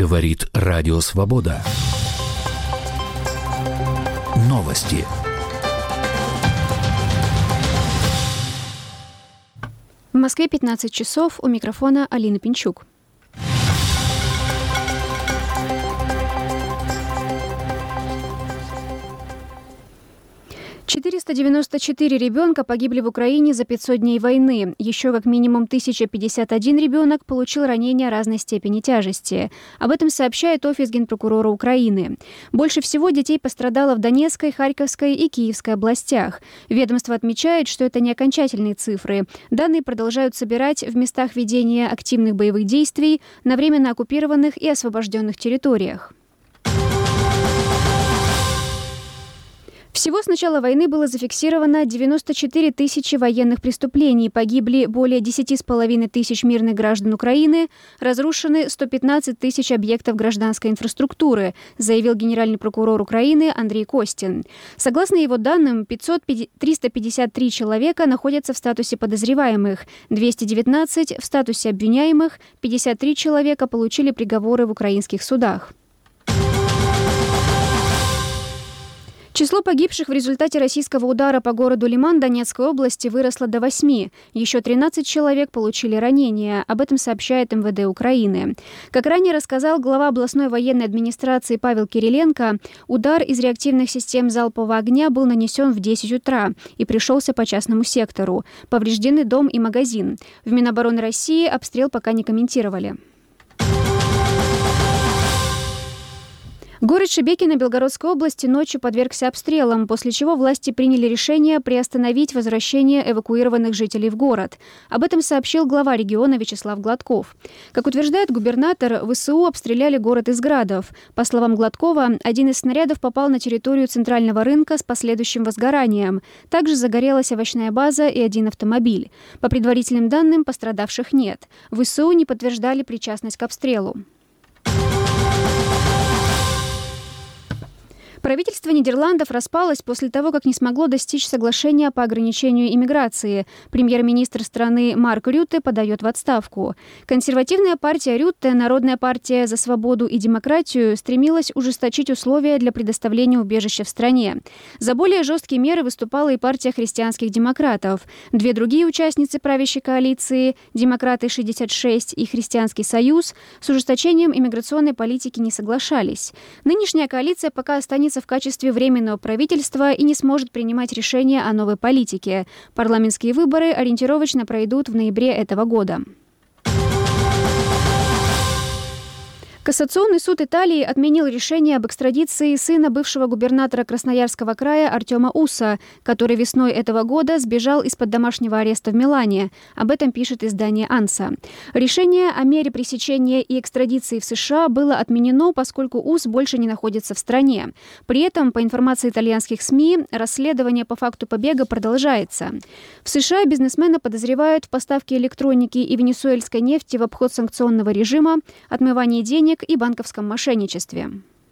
Говорит Радио Свобода. Новости. В Москве 15 часов. У микрофона Алина Пинчук. «494 ребенка погибли в Украине за 500 дней войны. Еще как минимум 1051 ребенок получил ранения разной степени тяжести. Об этом сообщает Офис Генпрокурора Украины. Больше всего детей пострадало в Донецкой, Харьковской и Киевской областях. Ведомство отмечает, что это не окончательные цифры. Данные продолжают собирать в местах ведения активных боевых действий на временно оккупированных и освобожденных территориях. Всего с начала войны было зафиксировано 94 тысячи военных преступлений, погибли более 10,5 тысяч мирных граждан Украины, разрушены 115 тысяч объектов гражданской инфраструктуры, заявил генеральный прокурор Украины Андрей Костин. Согласно его данным, 353 человека находятся в статусе подозреваемых, 219 в статусе обвиняемых, 53 человека получили приговоры в украинских судах. Число погибших в результате российского удара по городу Лиман Донецкой области выросло до 8. Еще 13 человек получили ранения. Об этом сообщает МВД Украины. Как ранее рассказал глава областной военной администрации Павел Кириленко, удар из реактивных систем залпового огня был нанесен в 10 утра и пришелся по частному сектору. Повреждены дом и магазин. В Минобороны России обстрел пока не комментировали. Город Шебекино Белгородской области ночью подвергся обстрелам, после чего власти приняли решение приостановить возвращение эвакуированных жителей в город. Об этом сообщил глава региона Вячеслав Гладков. Как утверждает губернатор, ВСУ обстреляли город из градов. По словам Гладкова, один из снарядов попал на территорию центрального рынка с последующим возгоранием. Также загорелась овощная база и один автомобиль. По предварительным данным, пострадавших нет. ВСУ не подтверждали причастность к обстрелу. Правительство Нидерландов распалось после того, как не смогло достичь соглашения по ограничению иммиграции. Премьер-министр страны Марк Рютте подает в отставку. Консервативная партия Рютте, Народная партия за свободу и демократию, стремилась ужесточить условия для предоставления убежища в стране. За более жесткие меры выступала и партия христианских демократов. Две другие участницы правящей коалиции, Демократы-66 и Христианский союз, с ужесточением иммиграционной политики не соглашались. Нынешняя коалиция пока останется в качестве временного правительства и не сможет принимать решения о новой политике. Парламентские выборы ориентировочно пройдут в ноябре этого года. Кассационный суд Италии отменил решение об экстрадиции сына бывшего губернатора Красноярского края Артема Уса, который весной этого года сбежал из-под домашнего ареста в Милане. Об этом пишет издание «Анса». Решение о мере пресечения и экстрадиции в США было отменено, поскольку Ус больше не находится в стране. При этом, по информации итальянских СМИ, расследование по факту побега продолжается. В США бизнесмена подозревают в поставке электроники и венесуэльской нефти в обход санкционного режима, отмывании денег и банковском мошенничестве.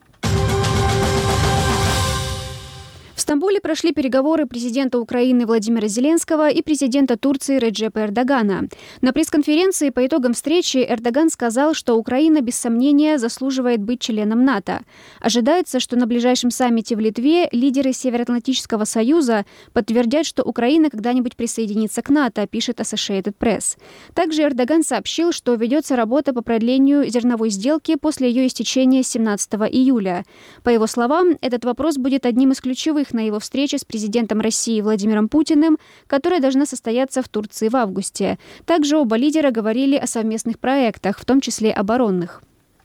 В Стамбуле прошли переговоры президента Украины Владимира Зеленского и президента Турции Реджепа Эрдогана. На пресс-конференции по итогам встречи Эрдоган сказал, что Украина без сомнения заслуживает быть членом НАТО. Ожидается, что на ближайшем саммите в Литве лидеры Североатлантического союза подтвердят, что Украина когда-нибудь присоединится к НАТО, пишет Associated Press. Также Эрдоган сообщил, что ведется работа по продлению зерновой сделки после ее истечения 17 июля. По его словам, этот вопрос будет одним из ключевых на его встрече с президентом России Владимиром Путиным, которая должна состояться в Турции в августе. Также оба лидера говорили о совместных проектах, в том числе оборонных.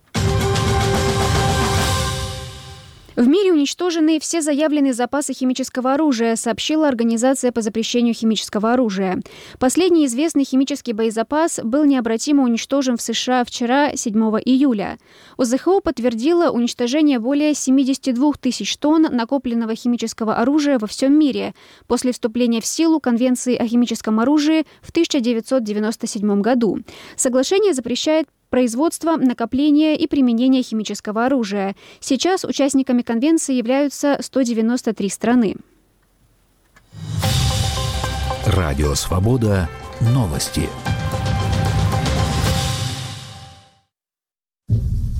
В мире уничтожены все заявленные запасы химического оружия, сообщила Организация по запрещению химического оружия. Последний известный химический боезапас был необратимо уничтожен в США вчера, 7 июля. ОЗХО подтвердила уничтожение более 72 тысяч тонн накопленного химического оружия во всем мире после вступления в силу Конвенции о химическом оружии в 1997 году. Соглашение запрещает производство, накопление и применение химического оружия. Сейчас участниками конвенции являются 193 страны. Радио Свобода. Новости.